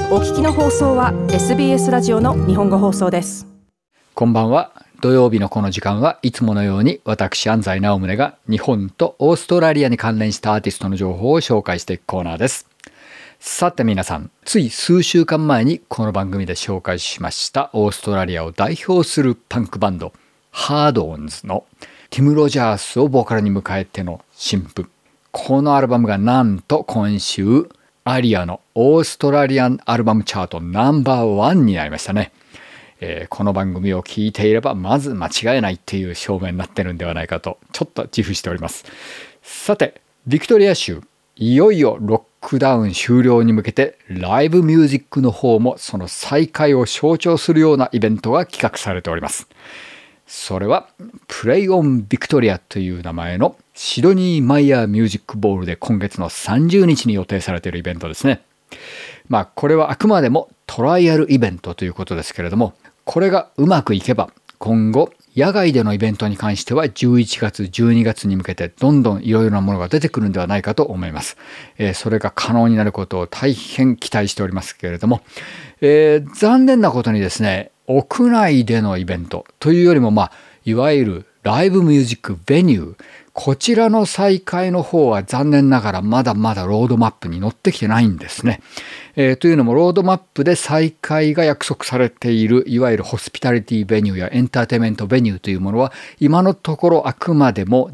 お聞きの放送は SBS ラジオの日本語放送です。 こんばんは。土曜日のこの時間はいつものように私安西直宗が日本とオーストラリアに関連したアーティストの情報を紹介していくコーナーです。さて皆さん、つい数週間前にこの番組で紹介しましたオーストラリアを代表するパンクバンドハードオンズのティム・ロジャースをボーカルに迎えての新譜。このアルバムがなんと今週アリアのオーストラリアンアルバムチャートナンバーワンになりましたね。この番組を聞いていればまず間違えないっていう証明になってるんではないかとちょっと自負しております。さてビクトリア州、いよいよロックダウン終了に向けてライブミュージックの方もその再開を象徴するようなイベントが企画されております。それはプレイオンビクトリアという名前のシドニーマイヤーミュージックボールで今月の30日に予定されているイベントですね。これはあくまでもトライアルイベントということですけれども、これがうまくいけば今後野外でのイベントに関しては11月12月に向けてどんどんいろいろなものが出てくるんではないかと思います。それが可能になることを大変期待しておりますけれども、残念なことにですね、屋内でのイベントというよりもいわゆるライブミュージックベニュー、こちらの再開の方は残念ながらまだまだロードマップに載ってきてないんですね。というのもロードマップで再開が約束されているいわゆるホスピタリティベニューやエンターテインメントベニューというものは今のところあくまでも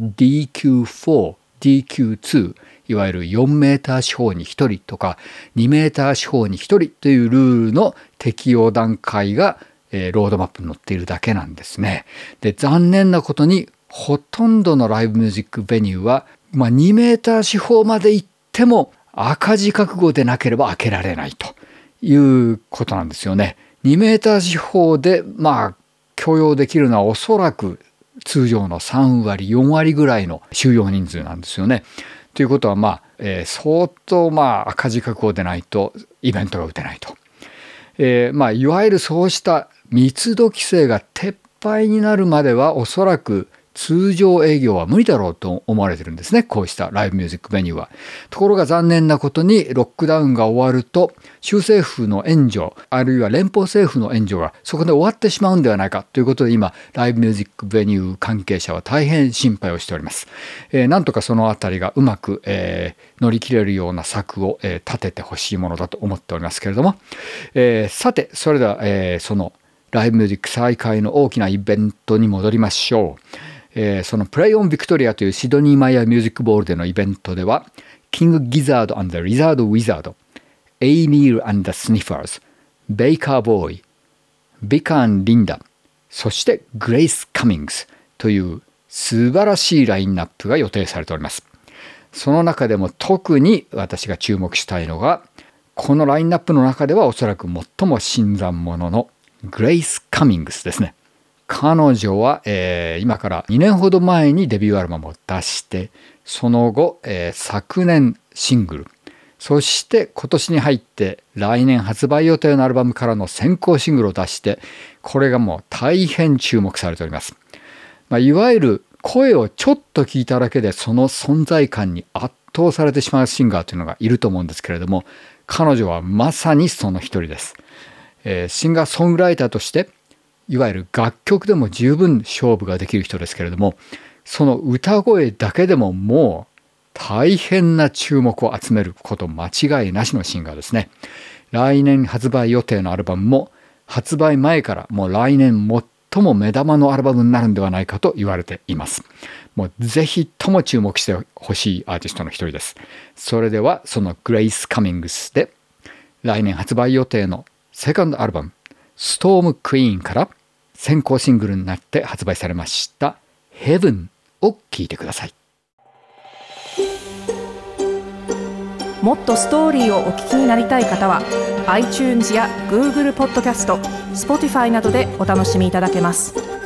DQ4、DQ2、いわゆる4メーター四方に1人とか2メーター四方に1人というルールの適用段階がロードマップに載っているだけなんですね。で、残念なことにほとんどのライブミュージックベニューは、2メーター四方まで行っても赤字覚悟でなければ開けられないということなんですよね。2メーター四方で許容できるのはおそらく通常の3割4割ぐらいの収容人数なんですよね。ということは相当赤字覚悟でないとイベントが打てないと。いわゆるそうした密度規制が撤廃になるまではおそらく通常営業は無理だろうと思われてるんですね。こうしたライブミュージックベニューは。ところが残念なことにロックダウンが終わると州政府の援助あるいは連邦政府の援助がそこで終わってしまうんではないかということで今ライブミュージックベニュー関係者は大変心配をしております。なんとかそのあたりがうまく、乗り切れるような策を、立ててほしいものだと思っておりますけれども、さてそれでは、そのライブミュージック再開の大きなイベントに戻りましょう。そのプレイオンビクトリアというシドニーマイヤーミュージックボールでのイベントではキング・ギザード&リザード・ウィザード、エイミール&スニファーズ、ベイカー・ボーイ、ビカーン・リンダ、そしてグレイス・カミングスという素晴らしいラインナップが予定されております。その中でも特に私が注目したいのがこのラインナップの中ではおそらく最も新参者のグレイス・カミングスですね。彼女は、今から2年ほど前にデビューアルバムを出してその後、昨年シングル、そして今年に入って来年発売予定のアルバムからの先行シングルを出してこれがもう大変注目されております。いわゆる声をちょっと聞いただけでその存在感に圧倒されてしまうシンガーというのがいると思うんですけれども、彼女はまさにその一人です。シンガーソングライターとしていわゆる楽曲でも十分勝負ができる人ですけれども、その歌声だけでももう大変な注目を集めること間違いなしのシンガーですね。来年発売予定のアルバムも発売前からもう来年最も目玉のアルバムになるんではないかと言われています。もうぜひとも注目してほしいアーティストの一人です。それではそのグレイス・カミングスで来年発売予定のセカンドアルバムストームクイーンから先行シングルになって発売されましたヘブンを聴いてください。 もっとストーリーをお聞きになりたい方は iTunes や Google ポッドキャスト、Spotify などでお楽しみいただけます。